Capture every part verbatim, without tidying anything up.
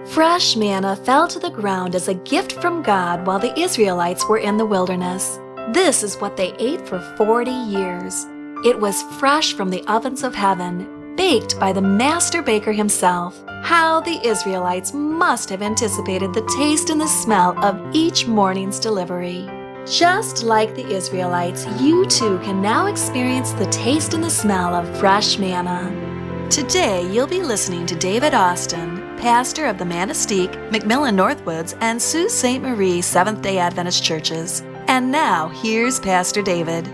Fresh manna fell to the ground as a gift from God while the Israelites were in the wilderness. This is what they ate for forty years. It was fresh from the ovens of heaven, baked by the master baker himself. How the Israelites must have anticipated the taste and the smell of each morning's delivery. Just like the Israelites, you too can now experience the taste and the smell of fresh manna. Today, you'll be listening to David Austin, pastor of the Manistee, McMillan Northwoods, and Sault Ste. Marie Seventh-day Adventist churches. And now, here's Pastor David.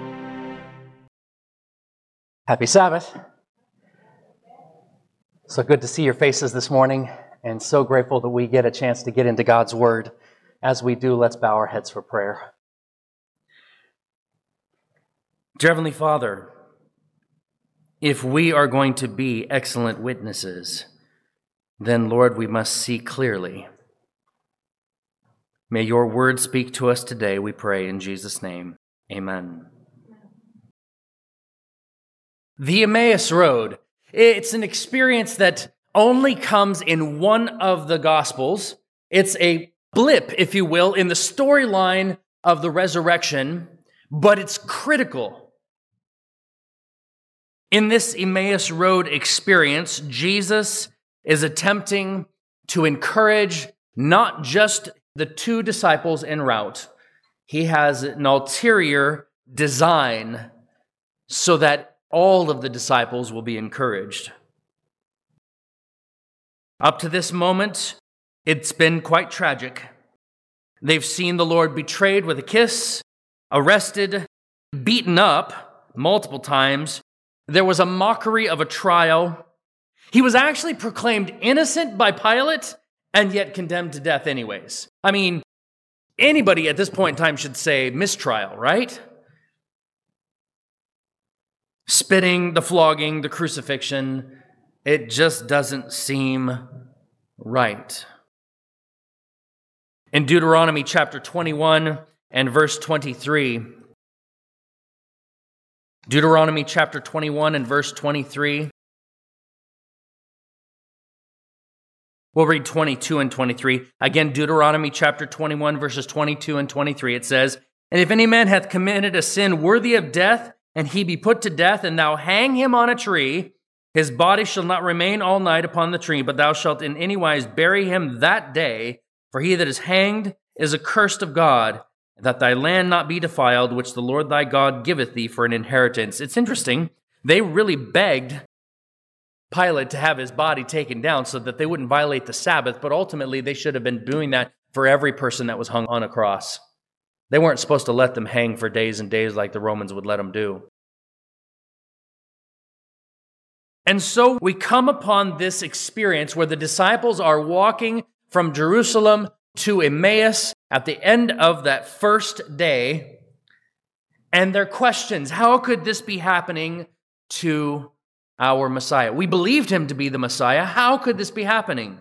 Happy Sabbath. So good to see your faces this morning, and so grateful that we get a chance to get into God's Word. As we do, let's bow our heads for prayer. Dear Heavenly Father, if we are going to be excellent witnesses, then, Lord, we must see clearly. May your word speak to us today, we pray in Jesus' name. Amen. The Emmaus Road. It's an experience that only comes in one of the Gospels. It's a blip, if you will, in the storyline of the resurrection, but it's critical. In this Emmaus Road experience, Jesus is attempting to encourage not just the two disciples en route. He has an ulterior design so that all of the disciples will be encouraged. Up to this moment, it's been quite tragic. They've seen the Lord betrayed with a kiss, arrested, beaten up multiple times. There was a mockery of a trial. He was actually proclaimed innocent by Pilate and yet condemned to death anyways. I mean, anybody at this point in time should say mistrial, right? Spitting, the flogging, the crucifixion, it just doesn't seem right. In Deuteronomy chapter twenty-one and verse twenty-three, Deuteronomy chapter twenty-one and verse twenty-three. We'll read twenty-two and twenty-three. Again, Deuteronomy chapter twenty-one, verses twenty-two and twenty-three. It says, "And if any man hath committed a sin worthy of death, and he be put to death, and thou hang him on a tree, his body shall not remain all night upon the tree, but thou shalt in any wise bury him that day. For he that is hanged is accursed of God, that thy land not be defiled, which the Lord thy God giveth thee for an inheritance." It's interesting. They really begged Pilate to have his body taken down so that they wouldn't violate the Sabbath, but ultimately they should have been doing that for every person that was hung on a cross. They weren't supposed to let them hang for days and days like the Romans would let them do. And so we come upon this experience where the disciples are walking from Jerusalem to Emmaus at the end of that first day, and their questions, how could this be happening to our Messiah? We believed him to be the Messiah. How could this be happening?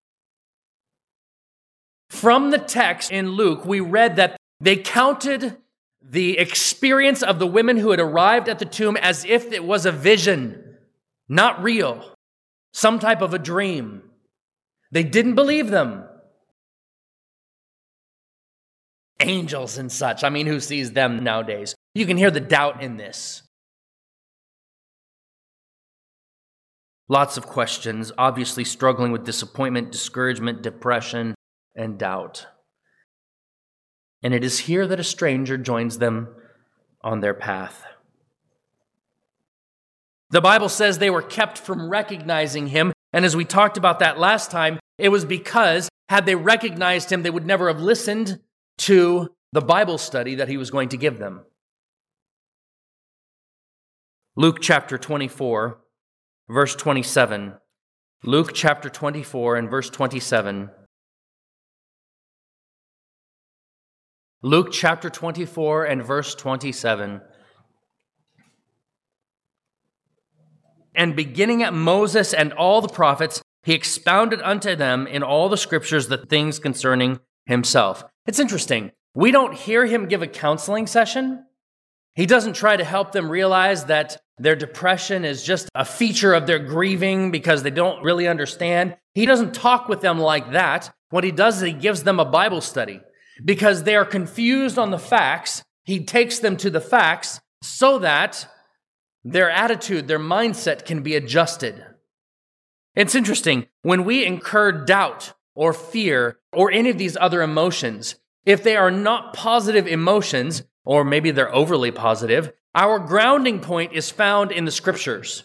From the text in Luke, we read that they counted the experience of the women who had arrived at the tomb as if it was a vision, not real, some type of a dream. They didn't believe them. Angels and such. I mean, who sees them nowadays? You can hear the doubt in this. Lots of questions, obviously struggling with disappointment, discouragement, depression, and doubt. And it is here that a stranger joins them on their path. The Bible says they were kept from recognizing him, and as we talked about that last time, it was because had they recognized him, they would never have listened to the Bible study that he was going to give them. Luke chapter twenty-four, verse twenty-seven. Luke chapter twenty-four and verse twenty-seven. Luke chapter twenty-four and verse twenty-seven. "And beginning at Moses and all the prophets, he expounded unto them in all the scriptures the things concerning himself." It's interesting. We don't hear him give a counseling session. He doesn't try to help them realize that their depression is just a feature of their grieving because they don't really understand. He doesn't talk with them like that. What he does is he gives them a Bible study because they are confused on the facts. He takes them to the facts so that their attitude, their mindset can be adjusted. It's interesting, when we incur doubt or fear or any of these other emotions, if they are not positive emotions, or maybe they're overly positive, our grounding point is found in the Scriptures.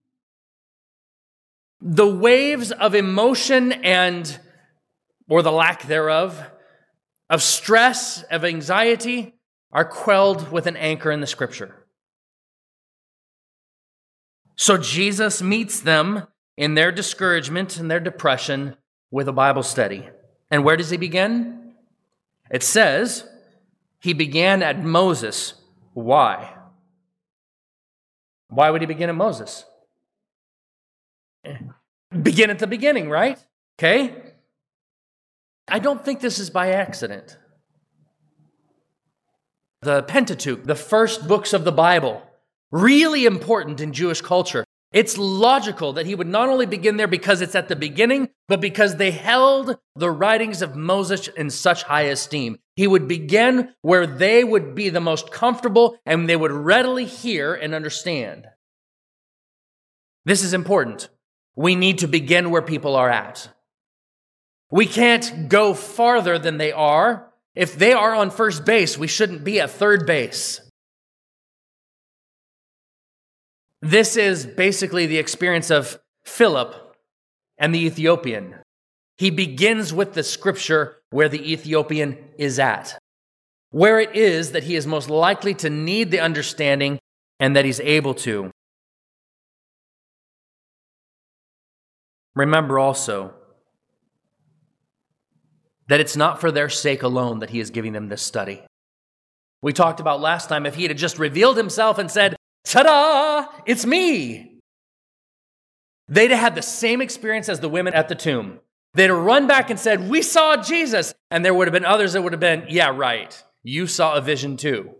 The waves of emotion and, or the lack thereof, of stress, of anxiety, are quelled with an anchor in the Scripture. So Jesus meets them in their discouragement and their depression with a Bible study. And where does he begin? It says, he began at Moses. Why? Why would he begin at Moses? Begin at the beginning, right? Okay? I don't think this is by accident. The Pentateuch, the first books of the Bible, really important in Jewish culture. It's logical that he would not only begin there because it's at the beginning, but because they held the writings of Moses in such high esteem. He would begin where they would be the most comfortable and they would readily hear and understand. This is important. We need to begin where people are at. We can't go farther than they are. If they are on first base, we shouldn't be at third base. This is basically the experience of Philip and the Ethiopian. He begins with the scripture where the Ethiopian is at, where it is that he is most likely to need the understanding and that he's able to. Remember also that it's not for their sake alone that he is giving them this study. We talked about last time, if he had just revealed himself and said, ta-da, it's me, they'd have had the same experience as the women at the tomb. They'd have run back and said, we saw Jesus. And there would have been others that would have been, yeah, right, you saw a vision too.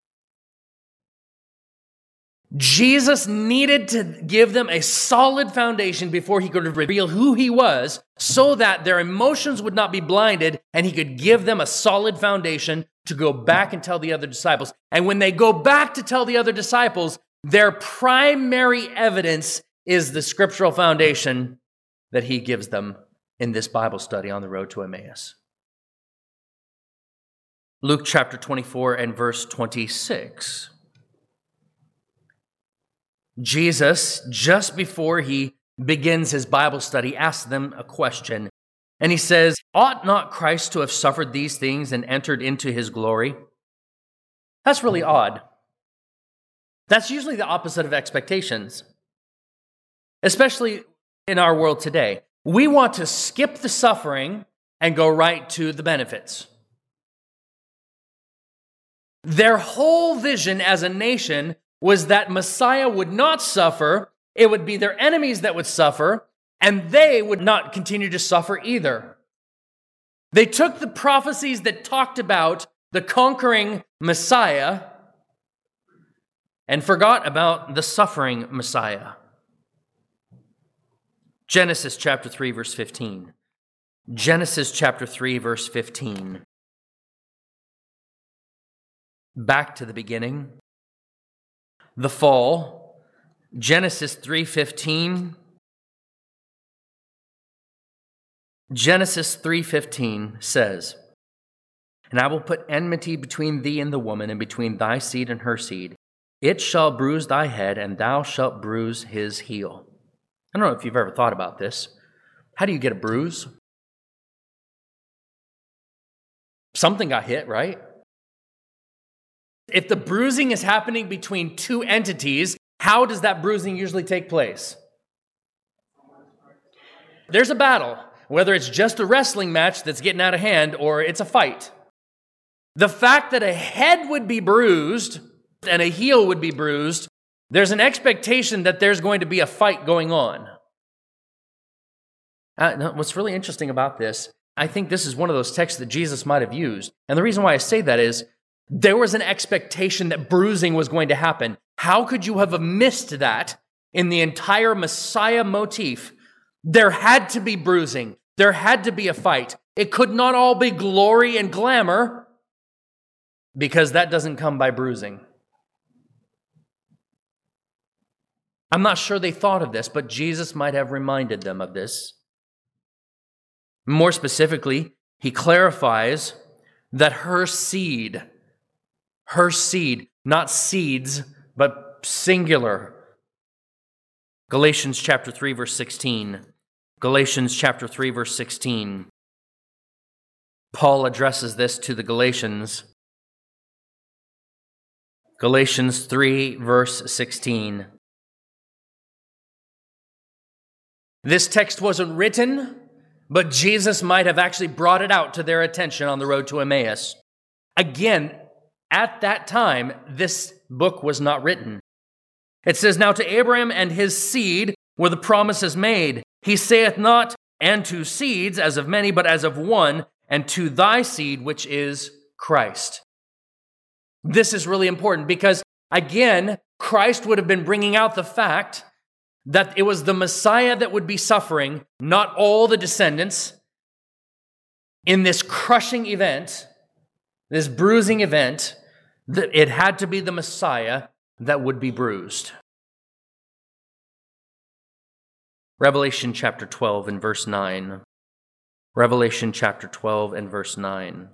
Jesus needed to give them a solid foundation before he could reveal who he was so that their emotions would not be blinded and he could give them a solid foundation to go back and tell the other disciples. And when they go back to tell the other disciples, their primary evidence is the scriptural foundation that he gives them in this Bible study on the road to Emmaus. Luke chapter twenty-four and verse twenty-six. Jesus, just before he begins his Bible study, asks them a question. And he says, ought not Christ to have suffered these things and entered into his glory? That's really odd. That's usually the opposite of expectations, especially in our world today. We want to skip the suffering and go right to the benefits. Their whole vision as a nation was that Messiah would not suffer, it would be their enemies that would suffer, and they would not continue to suffer either. They took the prophecies that talked about the conquering Messiah and forgot about the suffering Messiah. Genesis chapter three, verse fifteen. Genesis chapter three, verse fifteen. Back to the beginning. The fall, Genesis three fifteen. Genesis three fifteen says, and I will put enmity between thee and the woman, and between thy seed and her seed. It shall bruise thy head, and thou shalt bruise his heel. I don't know if you've ever thought about this. How do you get a bruise? Something got hit, right? If the bruising is happening between two entities, how does that bruising usually take place? There's a battle, whether it's just a wrestling match that's getting out of hand or it's a fight. The fact that a head would be bruised and a heel would be bruised, there's an expectation that there's going to be a fight going on. Uh, what's really interesting about this, I think this is one of those texts that Jesus might have used. And the reason why I say that is, there was an expectation that bruising was going to happen. How could you have missed that in the entire Messiah motif? There had to be bruising. There had to be a fight. It could not all be glory and glamour, because that doesn't come by bruising. I'm not sure they thought of this, but Jesus might have reminded them of this. More specifically, he clarifies that her seed, her seed, not seeds, but singular. Galatians chapter three, verse sixteen. Galatians chapter three, verse sixteen. Paul addresses this to the Galatians. Galatians three, verse sixteen. This text wasn't written, but Jesus might have actually brought it out to their attention on the road to Emmaus. Again, at that time, this book was not written. It says, "Now to Abraham and his seed were the promises made. He saith not, and to seeds as of many, but as of one, and to thy seed, which is Christ." This is really important because, again, Christ would have been bringing out the fact that it was the Messiah that would be suffering, not all the descendants, in this crushing event, this bruising event, that it had to be the Messiah that would be bruised. Revelation chapter twelve and verse nine. Revelation chapter twelve and verse nine.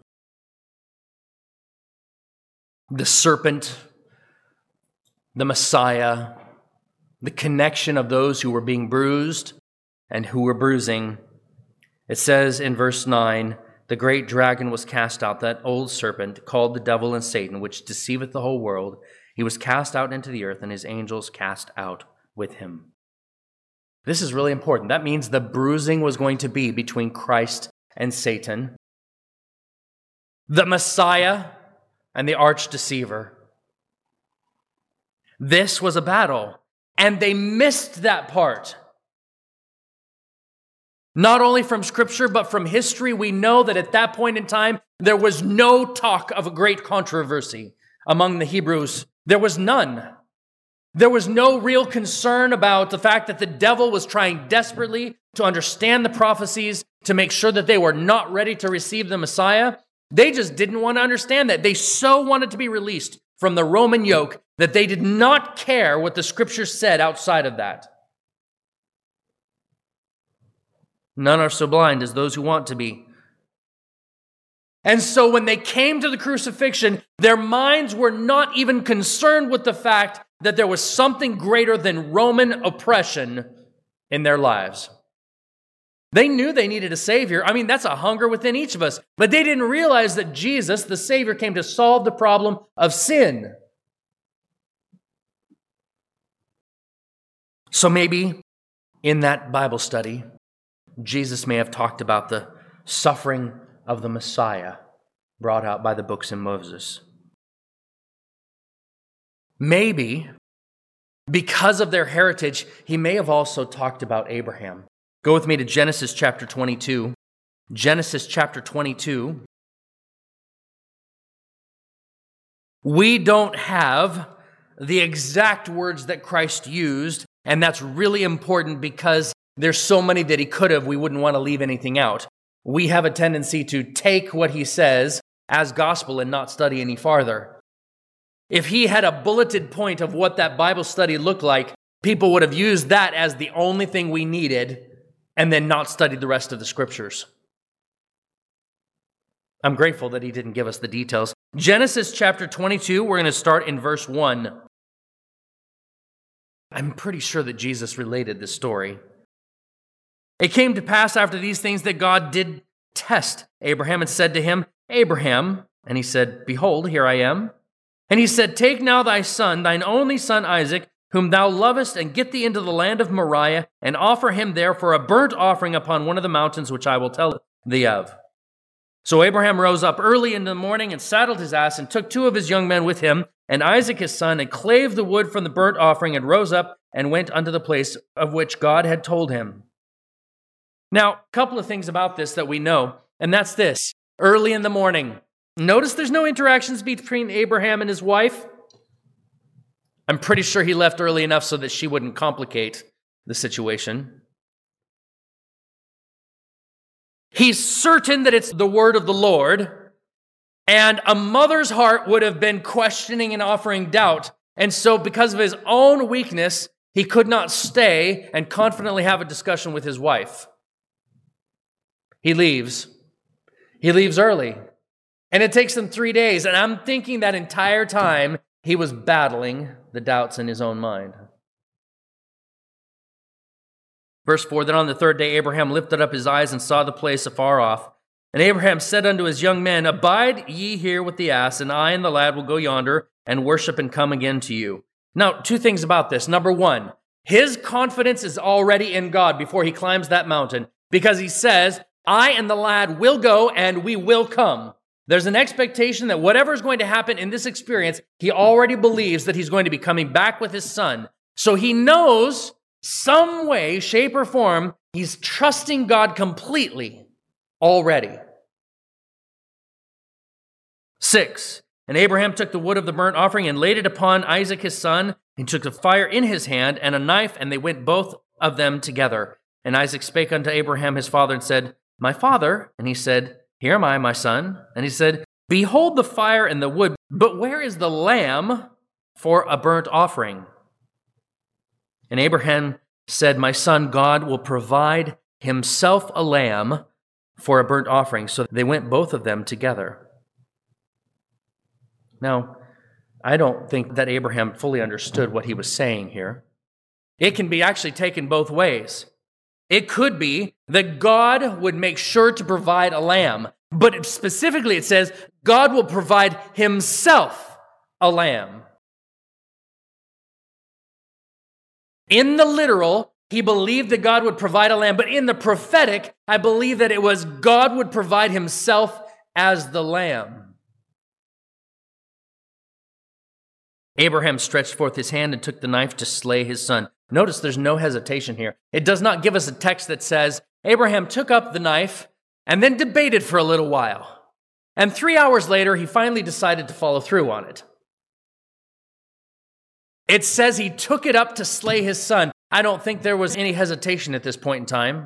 The serpent, the Messiah, the connection of those who were being bruised and who were bruising. It says in verse nine, "The great dragon was cast out, that old serpent, called the devil and Satan, which deceiveth the whole world. He was cast out into the earth, and his angels cast out with him." This is really important. That means the bruising was going to be between Christ and Satan, the Messiah and the arch deceiver. This was a battle. And they missed that part. Not only from Scripture, but from history, we know that at that point in time, there was no talk of a great controversy among the Hebrews. There was none. There was no real concern about the fact that the devil was trying desperately to understand the prophecies, to make sure that they were not ready to receive the Messiah. They just didn't want to understand that. They so wanted to be released from the Roman yoke that they did not care what the Scripture said outside of that. None are so blind as those who want to be. And so when they came to the crucifixion, their minds were not even concerned with the fact that there was something greater than Roman oppression in their lives. They knew they needed a Savior. I mean, that's a hunger within each of us. But they didn't realize that Jesus, the Savior, came to solve the problem of sin. So maybe in that Bible study, Jesus may have talked about the suffering of the Messiah brought out by the books of Moses. Maybe, because of their heritage, he may have also talked about Abraham. Go with me to Genesis chapter twenty-two. Genesis chapter twenty-two. We don't have the exact words that Christ used, and that's really important because there's so many that he could have, we wouldn't want to leave anything out. We have a tendency to take what he says as gospel and not study any farther. If he had a bulleted point of what that Bible study looked like, people would have used that as the only thing we needed and then not studied the rest of the Scriptures. I'm grateful that he didn't give us the details. Genesis chapter twenty-two, we're going to start in verse one. I'm pretty sure that Jesus related this story. It came to pass after these things that God did test Abraham and said to him, "Abraham," and he said, "Behold, here I am." And he said, "Take now thy son, thine only son Isaac, whom thou lovest, and get thee into the land of Moriah, and offer him there for a burnt offering upon one of the mountains which I will tell thee of." So Abraham rose up early in the morning and saddled his ass and took two of his young men with him, and Isaac his son, and clave the wood from the burnt offering, and rose up and went unto the place of which God had told him. Now, a couple of things about this that we know, and that's this. Early in the morning. Notice there's no interactions between Abraham and his wife. I'm pretty sure he left early enough so that she wouldn't complicate the situation. He's certain that it's the word of the Lord, and a mother's heart would have been questioning and offering doubt. And so because of his own weakness, he could not stay and confidently have a discussion with his wife. He leaves. He leaves early. And it takes him three days. And I'm thinking that entire time he was battling the doubts in his own mind. Verse four, then on the third day Abraham lifted up his eyes and saw the place afar off. And Abraham said unto his young men, abide ye here with the ass, and I and the lad will go yonder and worship and come again to you. Now, two things about this. Number one, his confidence is already in God before he climbs that mountain, because he says, I and the lad will go and we will come. There's an expectation that whatever is going to happen in this experience, he already believes that he's going to be coming back with his son. So he knows some way, shape, or form, he's trusting God completely already. Six, and Abraham took the wood of the burnt offering and laid it upon Isaac his son. He took the fire in his hand and a knife, and they went both of them together. And Isaac spake unto Abraham his father and said, my father. And he said, here am I, my son. And he said, behold the fire and the wood, but where is the lamb for a burnt offering? And Abraham said, my son, God will provide himself a lamb for a burnt offering. So they went both of them together. Now, I don't think that Abraham fully understood what he was saying here. It can be actually taken both ways. It could be that God would make sure to provide a lamb, but specifically it says God will provide himself a lamb. In the literal, he believed that God would provide a lamb, but in the prophetic, I believe that it was God would provide himself as the lamb. Abraham stretched forth his hand and took the knife to slay his son. Notice there's no hesitation here. It does not give us a text that says, Abraham took up the knife and then debated for a little while. And three hours later, he finally decided to follow through on it. It says he took it up to slay his son. I don't think there was any hesitation at this point in time.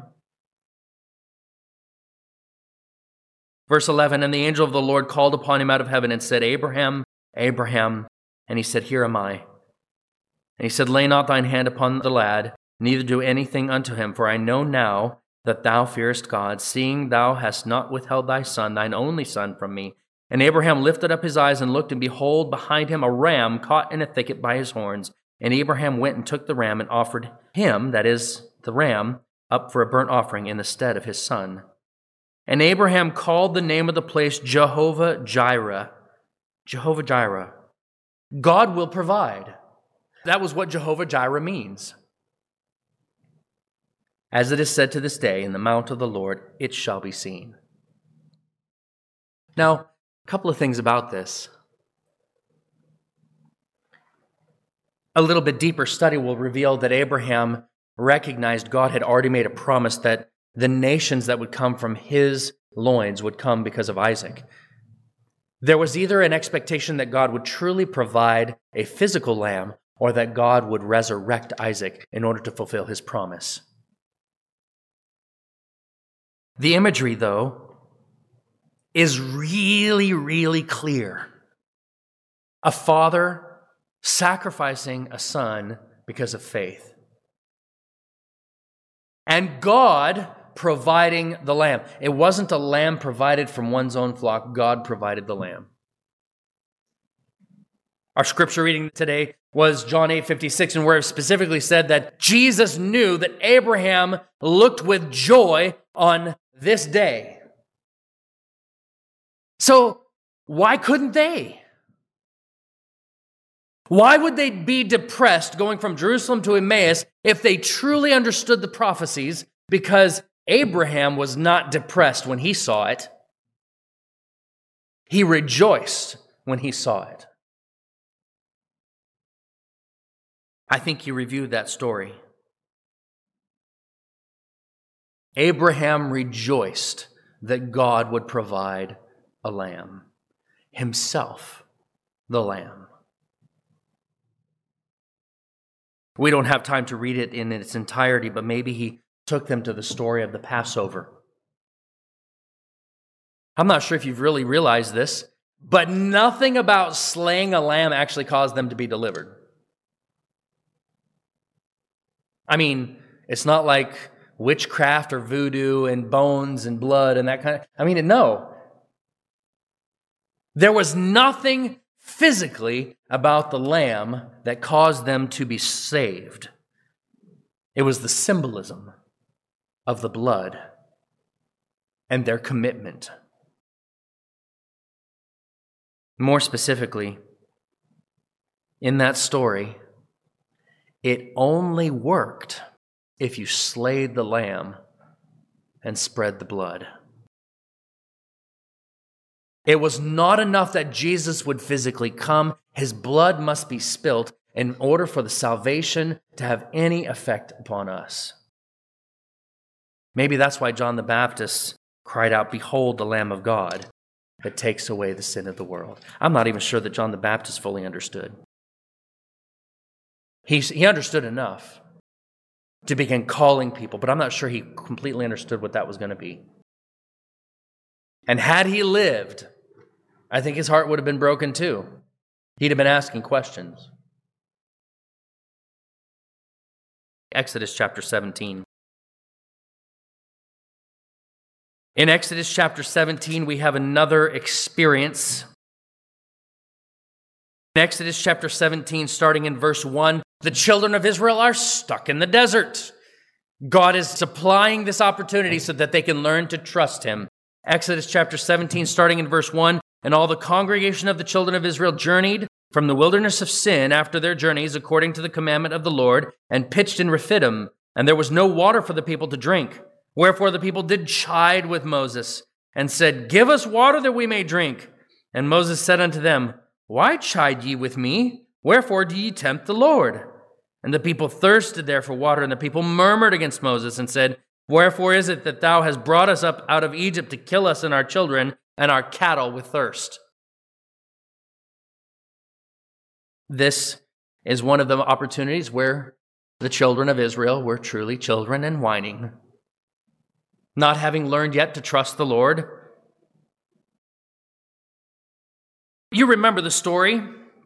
Verse eleven, and the angel of the Lord called upon him out of heaven and said, Abraham, Abraham. And he said, here am I. And he said, lay not thine hand upon the lad, neither do anything unto him, for I know now that thou fearest God, seeing thou hast not withheld thy son, thine only son, from me. And Abraham lifted up his eyes and looked, and behold, behind him a ram caught in a thicket by his horns. And Abraham went and took the ram and offered him, that is, the ram, up for a burnt offering in the stead of his son. And Abraham called the name of the place Jehovah Jireh. Jehovah Jireh. God will provide. That was what Jehovah Jireh means. As it is said to this day, in the mount of the Lord, it shall be seen. Now, a couple of things about this. A little bit deeper study will reveal that Abraham recognized God had already made a promise that the nations that would come from his loins would come because of Isaac. There was either an expectation that God would truly provide a physical lamb or that God would resurrect Isaac in order to fulfill his promise. The imagery, though, is really, really clear. A father sacrificing a son because of faith. And God providing the lamb. It wasn't a lamb provided from one's own flock. God provided the lamb. Our scripture reading today was John eight fifty-six, and where it specifically said that Jesus knew that Abraham looked with joy on this day. So why couldn't they? Why would they be depressed going from Jerusalem to Emmaus if they truly understood the prophecies? Because Abraham was not depressed when he saw it. He rejoiced when he saw it. I think he reviewed that story. Abraham rejoiced that God would provide a lamb, himself the lamb. We don't have time to read it in its entirety, but maybe he took them to the story of the Passover. I'm not sure if you've really realized this, but nothing about slaying a lamb actually caused them to be delivered. I mean, it's not like witchcraft or voodoo and bones and blood and that kind of, I mean, no. There was nothing physically about the lamb that caused them to be saved. It was the symbolism of the blood and their commitment. More specifically, in that story, it only worked if you slayed the lamb and spread the blood. It was not enough that Jesus would physically come. His blood must be spilt in order for the salvation to have any effect upon us. Maybe that's why John the Baptist cried out, "Behold the Lamb of God that takes away the sin of the world." I'm not even sure that John the Baptist fully understood. He, he understood enough to begin calling people, but I'm not sure he completely understood what that was going to be. And had he lived, I think his heart would have been broken too. He'd have been asking questions. Exodus chapter seventeen. In Exodus chapter seventeen, we have another experience. In Exodus chapter seventeen, starting in verse one, the children of Israel are stuck in the desert. God is supplying this opportunity so that they can learn to trust him. Exodus chapter seventeen, starting in verse one, and all the congregation of the children of Israel journeyed from the wilderness of Sin after their journeys according to the commandment of the Lord, and pitched in Rephidim, and there was no water for the people to drink. Wherefore the people did chide with Moses, and said, "Give us water that we may drink." And Moses said unto them, "Why chide ye with me? Wherefore do ye tempt the Lord?" And the people thirsted there for water, and the people murmured against Moses, and said, "Wherefore is it that thou hast brought us up out of Egypt to kill us and our children and our cattle with thirst?" This is one of the opportunities where the children of Israel were truly children and whining, not having learned yet to trust the Lord. You remember the story.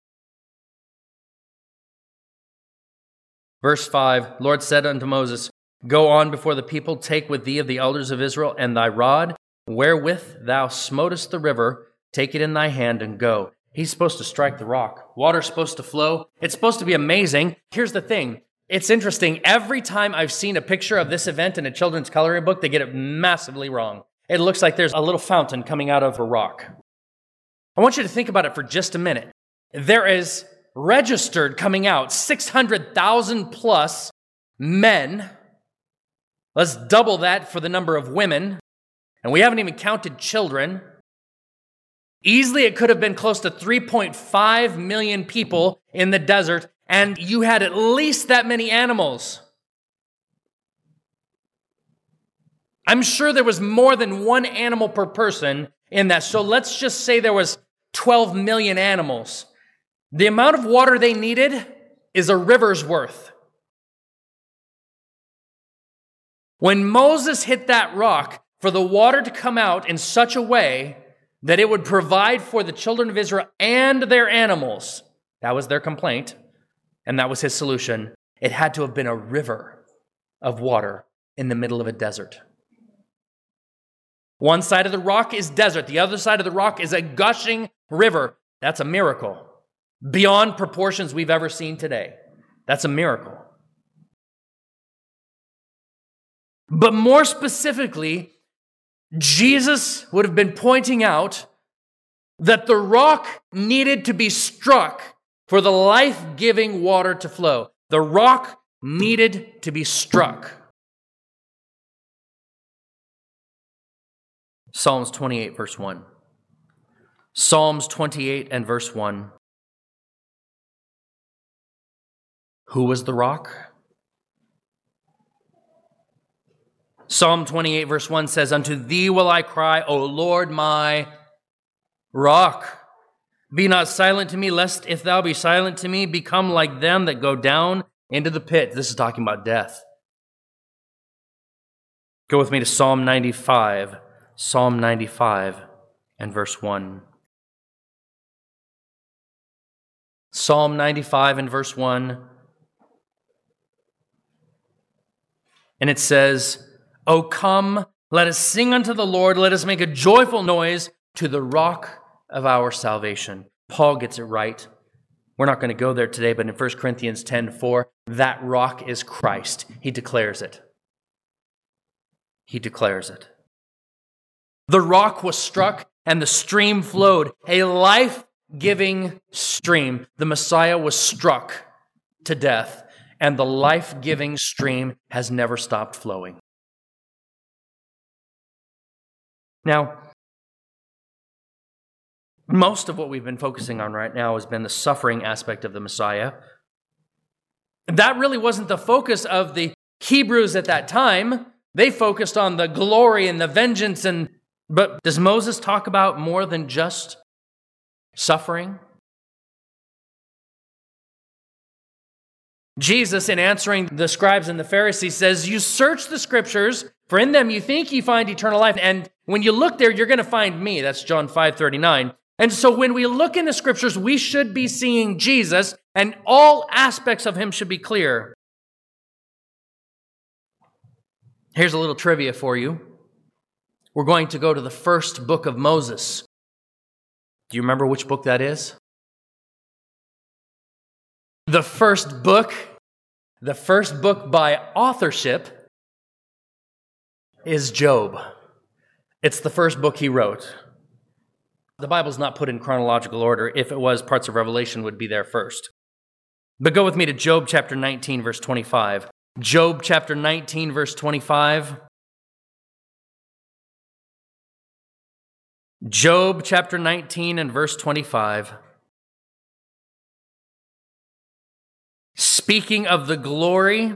Verse five, Lord said unto Moses, "Go on before the people, take with thee of the elders of Israel, and thy rod, wherewith thou smotest the river, take it in thy hand and go." He's supposed to strike the rock. Water's supposed to flow. It's supposed to be amazing. Here's the thing. It's interesting. Every time I've seen a picture of this event in a children's coloring book, they get it massively wrong. It looks like there's a little fountain coming out of a rock. I want you to think about it for just a minute. There is registered coming out six hundred thousand plus men. Let's double that for the number of women. And we haven't even counted children. Easily, it could have been close to three point five million people in the desert, and you had at least that many animals. I'm sure there was more than one animal per person in that. So let's just say there was twelve million animals. The amount of water they needed is a river's worth. When Moses hit that rock, for the water to come out in such a way that it would provide for the children of Israel and their animals, that was their complaint, and that was his solution. It had to have been a river of water in the middle of a desert. One side of the rock is desert. The other side of the rock is a gushing river. That's a miracle. Beyond proportions we've ever seen today. That's a miracle. But more specifically, Jesus would have been pointing out that the rock needed to be struck for the life-giving water to flow. The rock needed to be struck. Psalms twenty-eight, verse one. Psalms twenty-eight and verse one. Who was the rock? Psalm twenty-eight, verse one says, "Unto thee will I cry, O Lord, my rock. Be not silent to me, lest if thou be silent to me, become like them that go down into the pit." This is talking about death. Go with me to Psalm ninety-five. Psalm ninety-five and verse one. Psalm ninety-five and verse one. And it says, "O come, let us sing unto the Lord, let us make a joyful noise to the rock of our salvation." Paul gets it right. We're not going to go there today, but in First Corinthians ten four, that rock is Christ. He declares it. He declares it. The rock was struck and the stream flowed, a life-giving stream. The Messiah was struck to death, and the life-giving stream has never stopped flowing. Now, most of what we've been focusing on right now has been the suffering aspect of the Messiah. That really wasn't the focus of the Hebrews at that time. They focused on the glory and the vengeance. And but does Moses talk about more than just suffering? Jesus, in answering the scribes and the Pharisees, says, "You search the scriptures, for in them you think you find eternal life. And when you look there, you're going to find me." That's John five thirty-nine. And so when we look in the scriptures, we should be seeing Jesus, and all aspects of him should be clear. Here's a little trivia for you. We're going to go to the first book of Moses. Do you remember which book that is? The first book, the first book by authorship is Job. It's the first book he wrote. The Bible's not put in chronological order. If it was, parts of Revelation would be there first. But go with me to Job chapter nineteen, verse twenty-five. Job chapter nineteen, verse twenty-five. Job chapter nineteen and verse twenty-five. Speaking of the glory,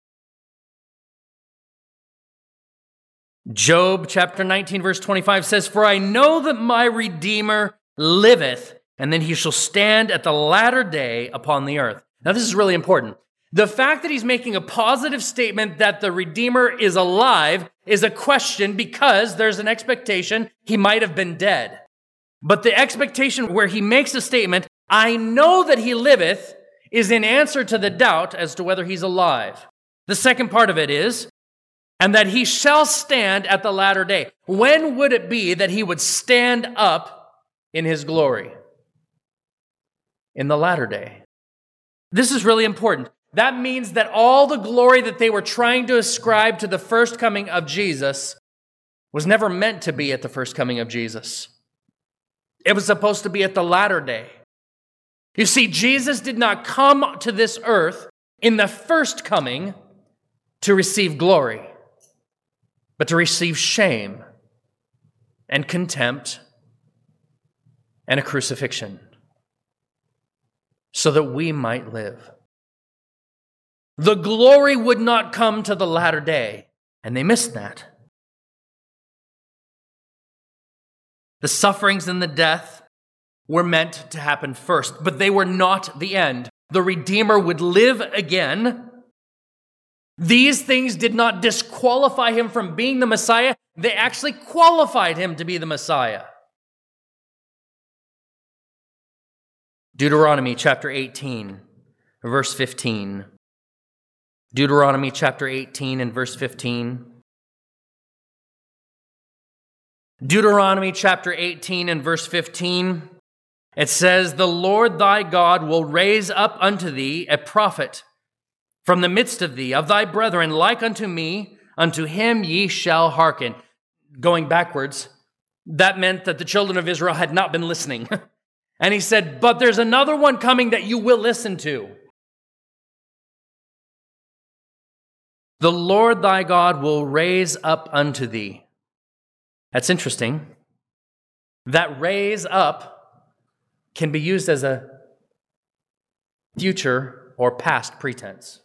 Job chapter nineteen, verse twenty-five says, "For I know that my Redeemer liveth, and then he shall stand at the latter day upon the earth." Now, this is really important. The fact that he's making a positive statement that the Redeemer is alive is a question because there's an expectation he might have been dead. But the expectation where he makes a statement, "I know that he liveth," is in answer to the doubt as to whether he's alive. The second part of it is, "and that he shall stand at the latter day." When would it be that he would stand up in his glory? In the latter day. This is really important. That means that all the glory that they were trying to ascribe to the first coming of Jesus was never meant to be at the first coming of Jesus. It was supposed to be at the latter day. You see, Jesus did not come to this earth in the first coming to receive glory, but to receive shame and contempt and a crucifixion so that we might live. The glory would not come to the latter day, and they missed that. The sufferings and the death were meant to happen first, but they were not the end. The Redeemer would live again. These things did not disqualify him from being the Messiah. They actually qualified him to be the Messiah. Deuteronomy chapter eighteen, verse fifteen. Deuteronomy chapter eighteen and verse fifteen. Deuteronomy chapter eighteen and verse fifteen. It says, "The Lord thy God will raise up unto thee a prophet from the midst of thee, of thy brethren, like unto me, unto him ye shall hearken." Going backwards, that meant that the children of Israel had not been listening. And he said, "But there's another one coming that you will listen to. The Lord thy God will raise up unto thee." That's interesting. That raise up can be used as a future or past pretense.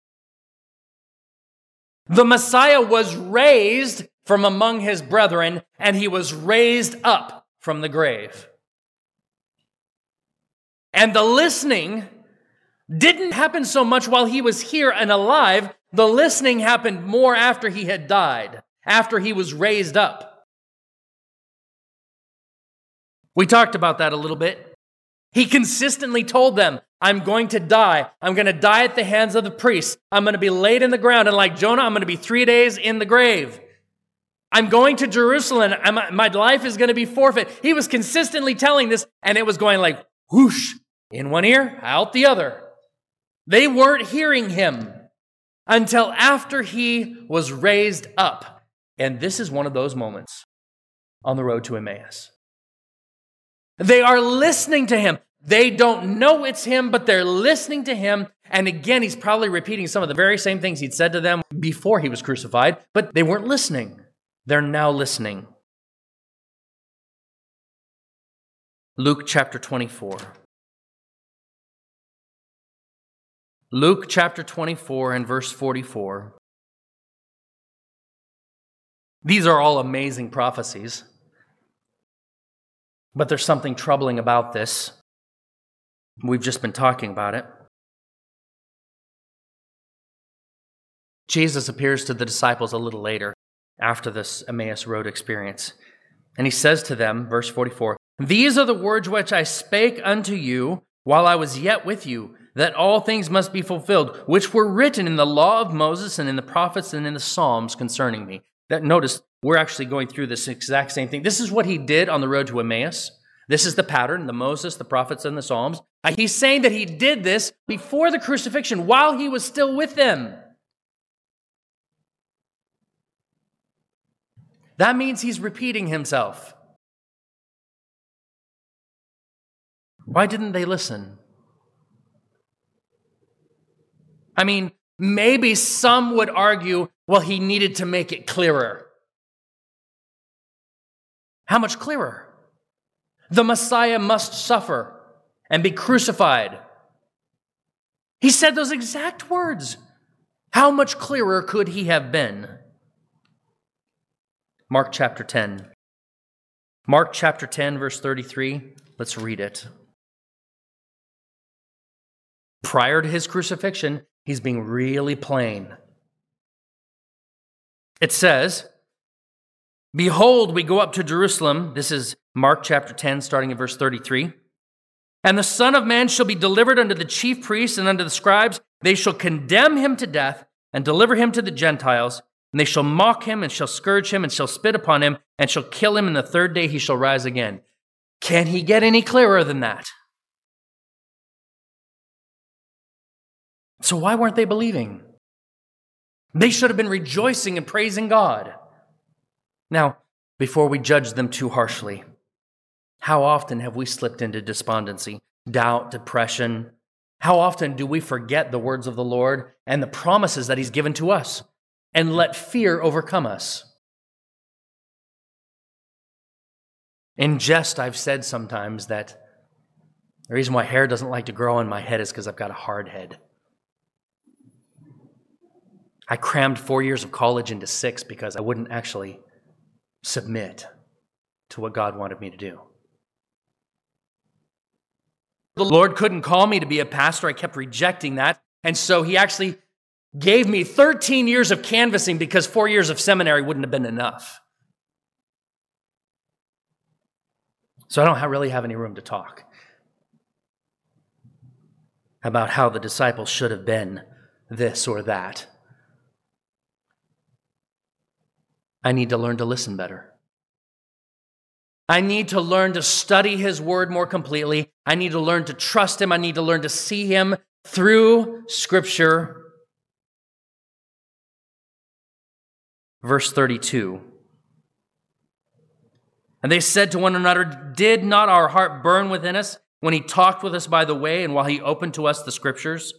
The Messiah was raised from among his brethren, and he was raised up from the grave. And the listening didn't happen so much while he was here and alive. The listening happened more after he had died, after he was raised up. We talked about that a little bit. He consistently told them, I'm going to die. I'm going to die at the hands of the priests. I'm going to be laid in the ground. And like Jonah, I'm going to be three days in the grave. I'm going to Jerusalem. I'm, my life is going to be forfeit. He was consistently telling this, and it was going like whoosh, in one ear, out the other. They weren't hearing him until after he was raised up. And this is one of those moments on the road to Emmaus. They are listening to him. They don't know it's him, but they're listening to him. And again, he's probably repeating some of the very same things he'd said to them before he was crucified, but they weren't listening. They're now listening. Luke chapter twenty-four. Luke chapter twenty-four and verse forty-four. These are all amazing prophecies, but there's something troubling about this. We've just been talking about it. Jesus appears to the disciples a little later after this Emmaus Road experience. And he says to them, verse forty-four, "These are the words which I spake unto you while I was yet with you, that all things must be fulfilled, which were written in the law of Moses and in the prophets and in the Psalms concerning me." That, notice, we're actually going through this exact same thing. This is what he did on the road to Emmaus. This is the pattern, the Moses, the prophets, and the Psalms. He's saying that he did this before the crucifixion, while he was still with them. That means he's repeating himself. Why didn't they listen? I mean, maybe some would argue, well, he needed to make it clearer. How much clearer? The Messiah must suffer and be crucified. He said those exact words. How much clearer could he have been? Mark chapter ten. Mark chapter ten, verse thirty-three. Let's read it. Prior to his crucifixion, he's being really plain. It says, "Behold, we go up to Jerusalem." This is Mark chapter ten, starting at verse thirty-three. "And the Son of Man shall be delivered unto the chief priests and unto the scribes. They shall condemn him to death and deliver him to the Gentiles. And they shall mock him and shall scourge him and shall spit upon him and shall kill him. And the third day he shall rise again." Can he get any clearer than that? So why weren't they believing? They should have been rejoicing and praising God. Now, before we judge them too harshly, how often have we slipped into despondency, doubt, depression? How often do we forget the words of the Lord and the promises that he's given to us and let fear overcome us? In jest, I've said sometimes that the reason why hair doesn't like to grow on my head is because I've got a hard head. I crammed four years of college into six because I wouldn't actually submit to what God wanted me to do. The Lord couldn't call me to be a pastor. I kept rejecting that. And so he actually gave me thirteen years of canvassing because four years of seminary wouldn't have been enough. So I don't really have any room to talk about how the disciples should have been this or that. I need to learn to listen better. I need to learn to study his word more completely. I need to learn to trust him. I need to learn to see him through Scripture. Verse thirty-two. "And they said to one another, Did not our heart burn within us when he talked with us by the way and while he opened to us the Scriptures?"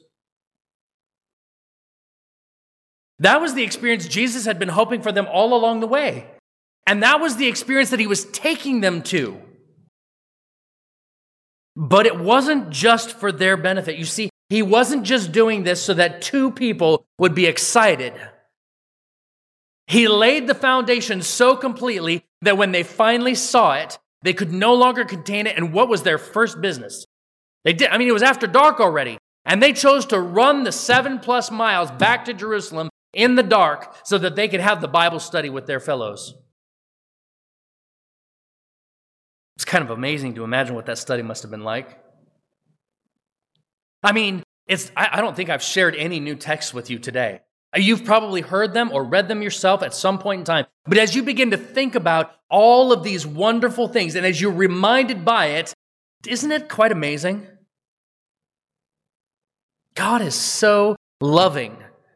That was the experience Jesus had been hoping for them all along the way. And that was the experience that he was taking them to. But it wasn't just for their benefit. You see, he wasn't just doing this so that two people would be excited. He laid the foundation so completely that when they finally saw it, they could no longer contain it. And what was their first business? They did. I mean, it was after dark already. And they chose to run the seven plus miles back to Jerusalem in the dark so that they could have the Bible study with their fellows. It's kind of amazing to imagine what that study must have been like. I mean, it's I, I don't think I've shared any new texts with you today. You've probably heard them or read them yourself at some point in time. But as you begin to think about all of these wonderful things, and as you're reminded by it, isn't it quite amazing? God is so loving.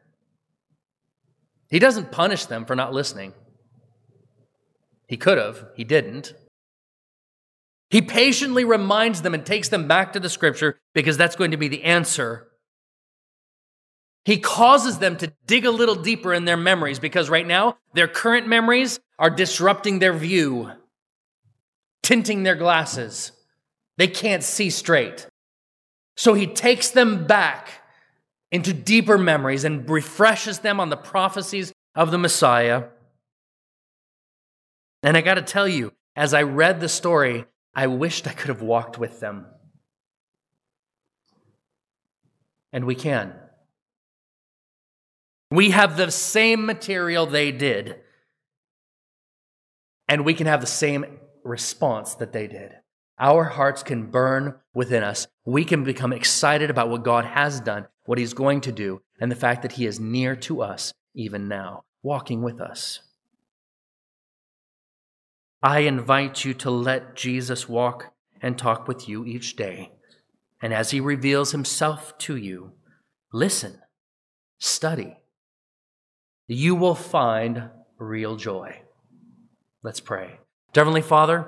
He doesn't punish them for not listening. He could have. He didn't. He patiently reminds them and takes them back to the Scripture because that's going to be the answer. He causes them to dig a little deeper in their memories because right now, their current memories are disrupting their view, tinting their glasses. They can't see straight. So he takes them back into deeper memories and refreshes them on the prophecies of the Messiah. And I got to tell you, as I read the story, I wished I could have walked with them. And we can. We have the same material they did. And we can have the same response that they did. Our hearts can burn within us. We can become excited about what God has done, what He's going to do, and the fact that He is near to us even now, walking with us. I invite you to let Jesus walk and talk with you each day. And as He reveals Himself to you, listen, study. You will find real joy. Let's pray. Heavenly Father,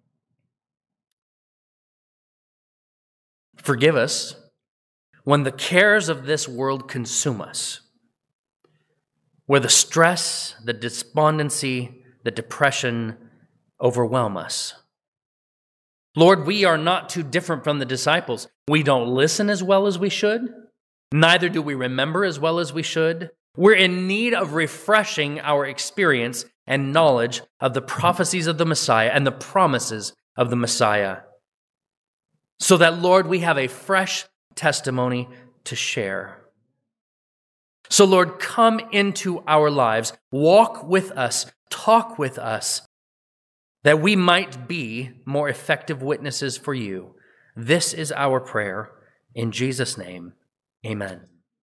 forgive us when the cares of this world consume us, where the stress, the despondency, the depression overwhelm us. Lord, we are not too different from the disciples. We don't listen as well as we should. Neither do we remember as well as we should. We're in need of refreshing our experience and knowledge of the prophecies of the Messiah and the promises of the Messiah, so that, Lord, we have a fresh testimony to share. So, Lord, come into our lives, walk with us, talk with us, that we might be more effective witnesses for you. This is our prayer. In Jesus' name, amen.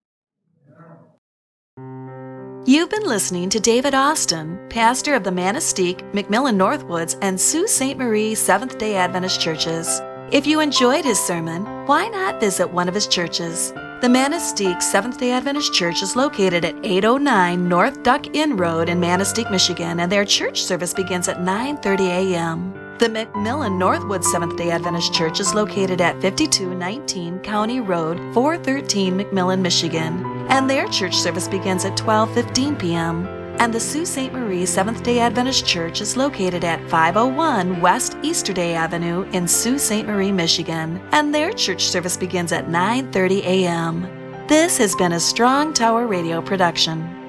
You've been listening to David Austin, pastor of the Manistee, McMillan Northwoods, and Sault Ste. Marie Seventh-day Adventist churches. If you enjoyed his sermon, why not visit one of his churches? The Manistee Seventh-day Adventist Church is located at eight oh nine North Duck Inn Road in Manistee, Michigan, and their church service begins at nine thirty a.m. The McMillan Northwood Seventh-day Adventist Church is located at fifty-two nineteen County Road, four thirteen McMillan, Michigan, and their church service begins at twelve fifteen p.m. And the Sault Ste. Marie Seventh-day Adventist Church is located at five oh one West Easterday Avenue in Sault Ste. Marie, Michigan, and their church service begins at nine thirty a.m. This has been a Strong Tower Radio production.